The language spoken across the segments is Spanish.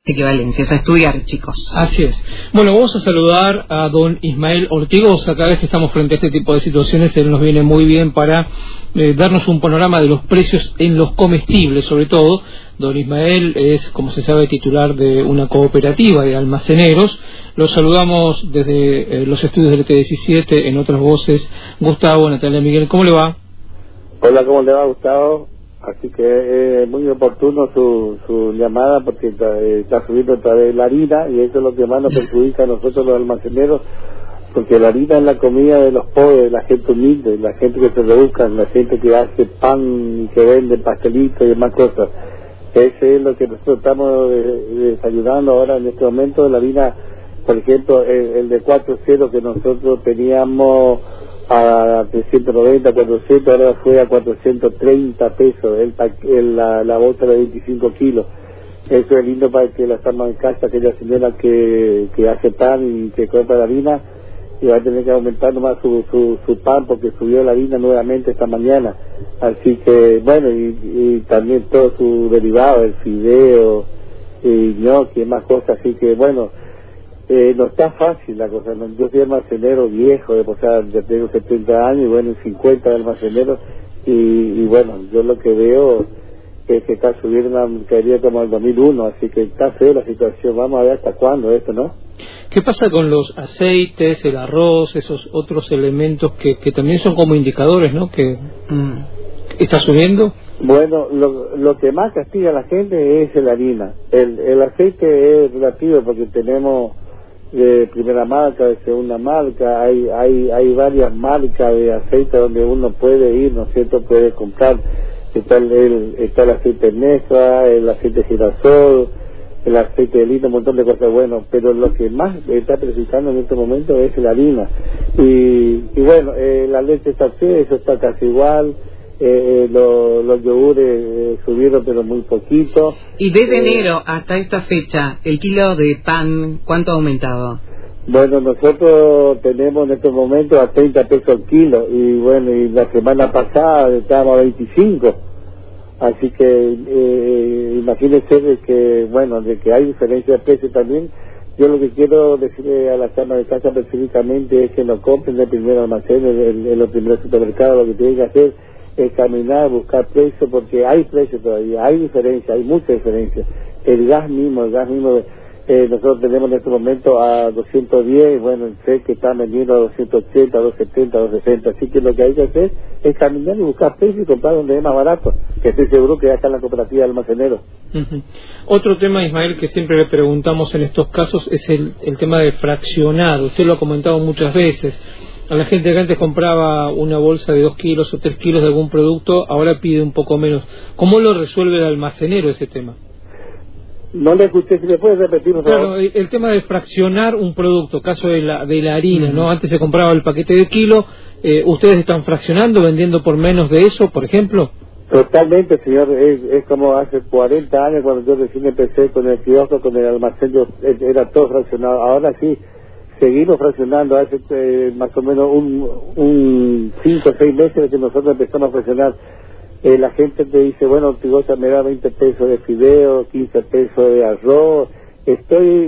equivalencias, a estudiar, chicos. Así es. Bueno, vamos a saludar a don Ismael Ortigosa. Cada vez que estamos frente a este tipo de situaciones, él nos viene muy bien para darnos un panorama de los precios en los comestibles, sobre todo. Don Ismael es, como se sabe, titular de una cooperativa de almaceneros. Los saludamos desde los estudios del T17, en otras voces. Gustavo, Natalia, Miguel, ¿cómo le va? Hola, ¿cómo le va, Gustavo? Así que es muy oportuno su llamada, porque está subiendo otra vez la harina, y eso es lo que más nos perjudica a nosotros los almaceneros, porque la harina es la comida de los pobres, de la gente humilde, la gente que se rebusca, la gente que hace pan y que vende pastelitos y demás cosas. Ese es lo que nosotros estamos desayunando ahora en este momento. La harina, por ejemplo, el de 4.0 que nosotros teníamos a 390, 400, ahora fue a 430 pesos la bolsa de 25 kilos. Eso es lindo para que la estamos en casa, aquella señora que hace pan y que compra la harina, y va a tener que aumentar nomás su pan porque subió la harina nuevamente esta mañana. Así que, bueno, y también todo su derivado, el fideo, y ñoqui y más cosas. Así que, bueno, no está fácil la cosa. Yo soy almacenero viejo, ya tengo 70 años y bueno, 50 de almacenero, y bueno, yo lo que veo es que está subiendo una mercadería como el 2001, así que está feo la situación. Vamos a ver hasta cuándo esto, ¿no? ¿Qué pasa con los aceites, el arroz, esos otros elementos que también son como indicadores, ¿no? Que está subiendo. Bueno, lo que más castiga a la gente es la harina. El aceite es relativo porque tenemos de primera marca, de segunda marca, hay varias marcas de aceite donde uno puede ir, ¿no es cierto? Puede comprar. Está el aceite de mesa, el aceite de girasol, el aceite de lino, un montón de cosas buenas, pero lo que más está perjudicando en este momento es la harina. Y bueno, la leche está así, eso está casi igual. Los yogures subieron pero muy poquito. Y desde enero hasta esta fecha, el kilo de pan, ¿cuánto ha aumentado? Bueno, nosotros tenemos en estos momentos a 30 pesos el kilo, y bueno, y la semana pasada estábamos a 25. Así que imagínense de que hay diferencia de precio también. Yo lo que quiero decirle a las amas de casa específicamente es que no compren el primer almacén, en los primeros supermercados. Lo que tienen que hacer es caminar, buscar precios, porque hay precios todavía, hay diferencia, hay mucha diferencia. El gas mismo, nosotros tenemos en este momento a 210, bueno, sé que está vendiendo a 280, 270, 260, así que lo que hay que hacer es caminar y buscar precios y comprar donde es más barato, que estoy seguro que ya está en la cooperativa de almaceneros. Otro tema, Ismael, que siempre le preguntamos en estos casos es el tema de fraccionar. Usted lo ha comentado muchas veces. A la gente que antes compraba una bolsa de 2 kilos o 3 kilos de algún producto, ahora pide un poco menos. ¿Cómo lo resuelve el almacenero ese tema? No le escuché, si le puedes repetir, por favor. Claro, el tema de fraccionar un producto, caso de la harina, ¿no? Antes se compraba el paquete de kilo, ¿ustedes están fraccionando, vendiendo por menos de eso, por ejemplo? Totalmente, señor. Es como hace 40 años cuando yo recién empecé con el kiosco, con el almacén, era todo fraccionado. Ahora sí, seguimos fraccionando. Hace más o menos un 5 o 6 meses que nosotros empezamos a fraccionar. La gente te dice, bueno, Ortigosa, me da 20 pesos de fideo, 15 pesos de arroz. Es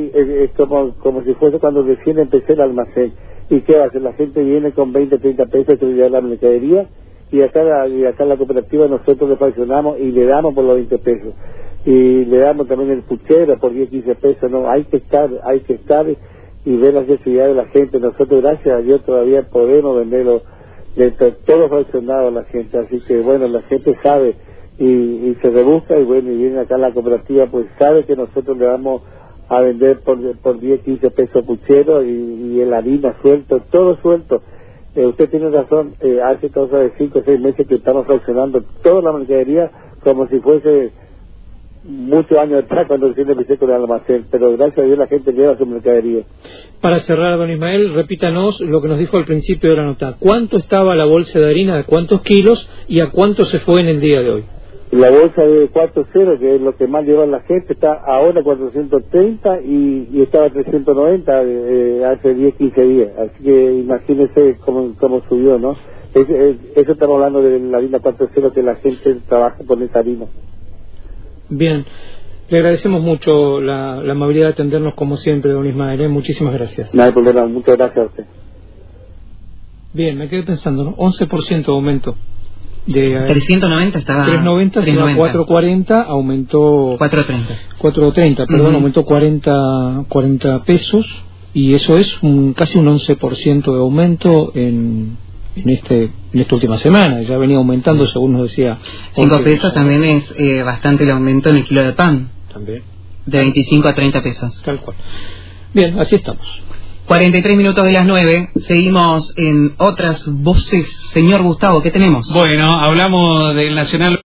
como si fuese cuando recién empecé el almacén. ¿Y qué hace? La gente viene con 20, 30 pesos que le da la mercadería, y acá en la cooperativa nosotros le fraccionamos y le damos por los 20 pesos. Y le damos también el puchero por 10, 15 pesos. No, hay que estar y ver las necesidades de la gente. Nosotros, gracias a Dios, todavía podemos venderlo todo fraccionado a la gente. Así que bueno, la gente sabe y se rebusca, y bueno, y viene acá a la cooperativa, pues sabe que nosotros le vamos a vender por 10, 15 pesos puchero, y el harina suelto, todo suelto. Usted tiene razón, hace cosa de 5 o 6 meses que estamos fraccionando toda la mercadería como si fuese muchos años atrás cuando recién empecé con el almacén, pero gracias a Dios la gente lleva su mercadería. Para cerrar, don Ismael, repítanos lo que nos dijo al principio de la nota. ¿Cuánto estaba la bolsa de harina, de cuántos kilos, y a cuánto se fue en el día de hoy? La bolsa de 4.0, que es lo que más lleva la gente, está ahora 430 y estaba 390 hace 10, 15 días. Así que imagínense cómo subió, ¿no? Eso estamos hablando de la harina 4.0, que la gente trabaja con esa harina. Bien. Le agradecemos mucho la amabilidad de atendernos como siempre, don Ismael. Muchísimas gracias. No hay problema, muchas gracias a usted. Bien, me quedé pensando, ¿no? 11% de aumento. De 390 estaba... 390, 440, aumentó... 430, perdón, aumentó 40 pesos, y eso es casi un 11% de aumento en esta última semana. Ya venía aumentando, según nos decía. 5 pesos también es bastante el aumento en el kilo de pan. También. De 25 a 30 pesos. Tal cual. Bien, así estamos. 43 minutos de las 9, seguimos en otras voces. Señor Gustavo, ¿qué tenemos? Bueno, hablamos del Nacional.